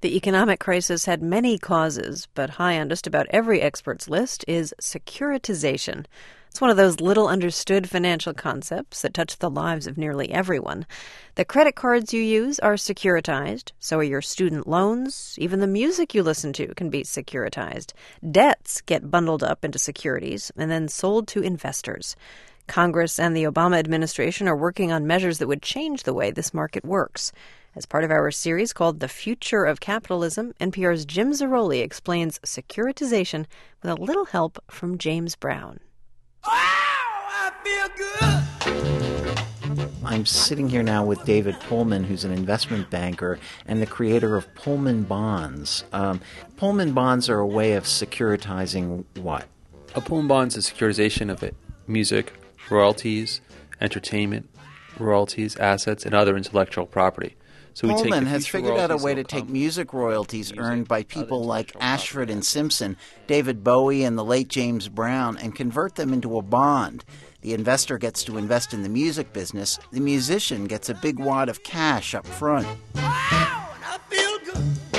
The economic crisis had many causes, but high on just about every expert's list is securitization. It's one of those little understood financial concepts that touch the lives of nearly everyone. The credit cards you use are securitized, so are your student loans. Even the music you listen to can be securitized. Debts get bundled up into securities and then sold to investors. Congress and the Obama administration are working on measures that would change the way this market works. As part of our series called The Future of Capitalism, NPR's Jim Zarroli explains securitization with a little help from James Brown. I feel good. I'm sitting here now with David Pullman, who's an investment banker and the creator of Pullman Bonds. Pullman Bonds are a way of securitizing what? A Pullman Bonds is a securitization of it. Music, royalties, entertainment, royalties, assets, and other intellectual property. So Pullman has figured out a way to take music royalties earned by people like Ashford and Simpson, David Bowie, and the late James Brown, and convert them into a bond. The investor gets to invest in the music business. The musician gets a big wad of cash up front. Wow, I feel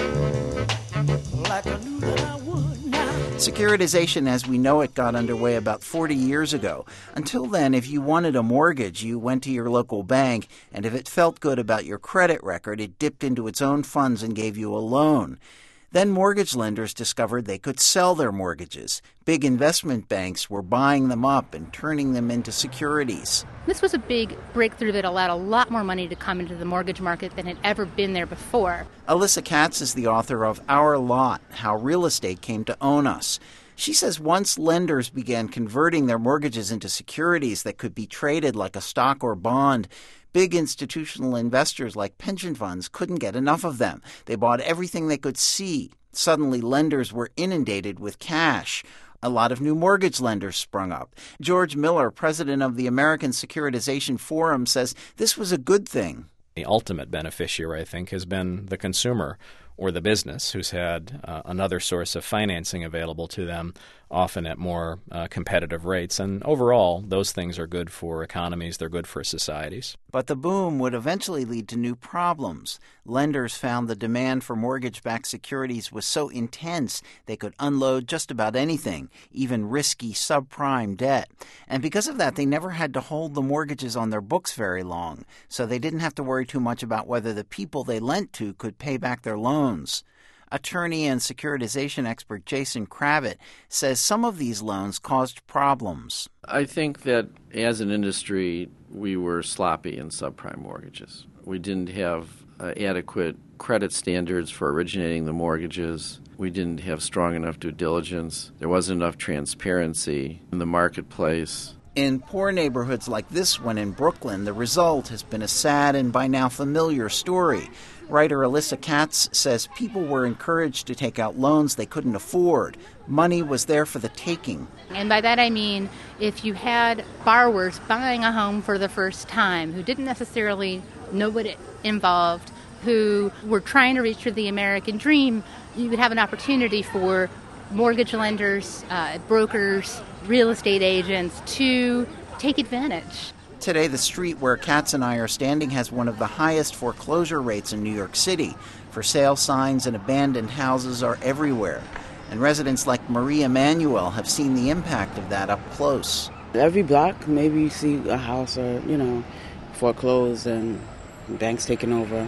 good. Like I knew that I would now. Securitization as we know it got underway about 40 years ago. Until then, if you wanted a mortgage, you went to your local bank, and if it felt good about your credit record, it dipped into its own funds and gave you a loan. Then mortgage lenders discovered they could sell their mortgages. Big investment banks were buying them up and turning them into securities. This was a big breakthrough that allowed a lot more money to come into the mortgage market than had ever been there before. Alyssa Katz is the author of Our Lot, How Real Estate Came to Own Us. She says once lenders began converting their mortgages into securities that could be traded like a stock or bond, big institutional investors like pension funds couldn't get enough of them. They bought everything they could see. Suddenly, lenders were inundated with cash. A lot of new mortgage lenders sprung up. George Miller, president of the American Securitization Forum, says this was a good thing. The ultimate beneficiary, I think, has been the consumer or the business who's had another source of financing available to them, often at more competitive rates. And overall, those things are good for economies. They're good for societies. But the boom would eventually lead to new problems. Lenders found the demand for mortgage-backed securities was so intense they could unload just about anything, even risky subprime debt. And because of that, they never had to hold the mortgages on their books very long, so they didn't have to worry too much about whether the people they lent to could pay back their loans. Attorney and securitization expert Jason Kravitz says some of these loans caused problems. I think that as an industry, we were sloppy in subprime mortgages. We didn't have adequate credit standards for originating the mortgages. We didn't have strong enough due diligence. There wasn't enough transparency in the marketplace. In poor neighborhoods like this one in Brooklyn, the result has been a sad and by now familiar story. Writer Alyssa Katz says people were encouraged to take out loans they couldn't afford. Money was there for the taking. And by that I mean if you had borrowers buying a home for the first time who didn't necessarily know what it involved, who were trying to reach for the American dream, you would have an opportunity for mortgage lenders, brokers, real estate agents to take advantage. Today, the street where Katz and I are standing has one of the highest foreclosure rates in New York City. For sale signs and abandoned houses are everywhere. And residents like Marie Emanuel have seen the impact of that up close. Every block, maybe you see a house or, foreclosed and banks taken over.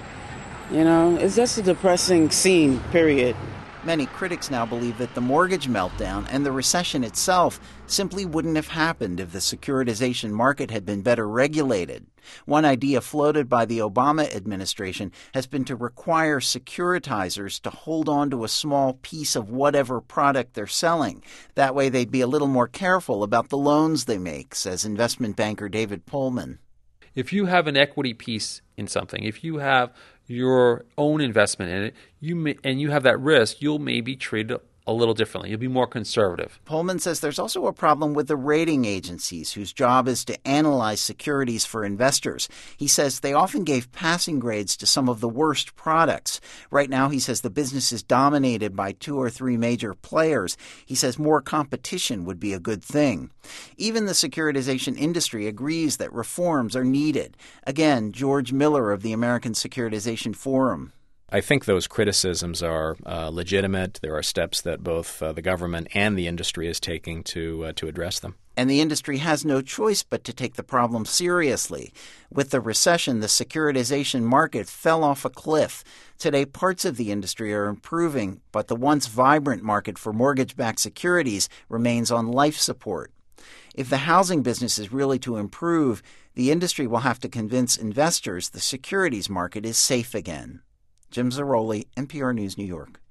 It's just a depressing scene, period. Many critics now believe that the mortgage meltdown and the recession itself simply wouldn't have happened if the securitization market had been better regulated. One idea floated by the Obama administration has been to require securitizers to hold on to a small piece of whatever product they're selling. That way they'd be a little more careful about the loans they make, says investment banker David Pullman. If you have an equity piece in something, if you have your own investment in it, and you have that risk, you'll maybe treat it a little differently. You'll be more conservative. Pullman says there's also a problem with the rating agencies, whose job is to analyze securities for investors. He says they often gave passing grades to some of the worst products. Right now, he says the business is dominated by 2 or 3 major players. He says more competition would be a good thing. Even the securitization industry agrees that reforms are needed. Again, George Miller of the American Securitization Forum. I think those criticisms are legitimate. There are steps that both the government and the industry is taking to address them. And the industry has no choice but to take the problem seriously. With the recession, the securitization market fell off a cliff. Today, parts of the industry are improving, but the once vibrant market for mortgage-backed securities remains on life support. If the housing business is really to improve, the industry will have to convince investors the securities market is safe again. Jim Zarroli, NPR News, New York.